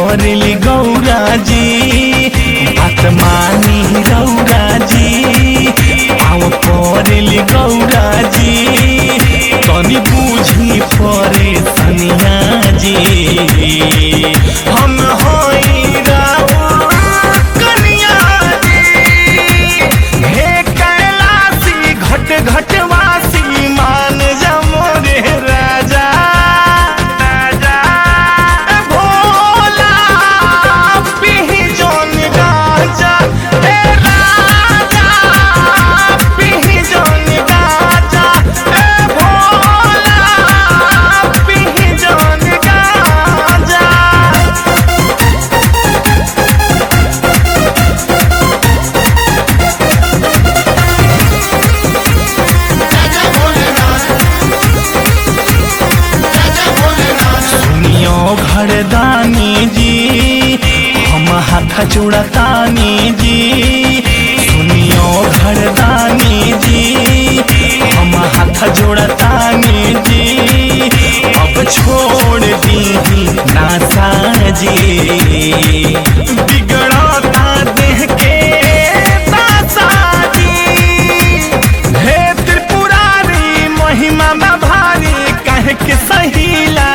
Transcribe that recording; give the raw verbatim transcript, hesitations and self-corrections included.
पड़ली गौरा जी बात मानी रौरा जी आव पड़ली गौरा जी तनी बुझी परे सनिया जी हम होई राउर कनिया जी हे कैलासी घट घटवासी मान जा मोरे राजा राजा भोला पिही जोन गाजा ए राजा पिही जोन गाजा ए भोला पिही जोन गाजा। सुनियो घरदानी जी हम हाथ जुड़तानी जी सुनियो घरदानी जी हम हाथ जोड़तानी जी अब छोड़ दी नासा जी बिगड़ता देह के दासा जी हे त्रिपुरारी महिमा में भारी कह के सहीला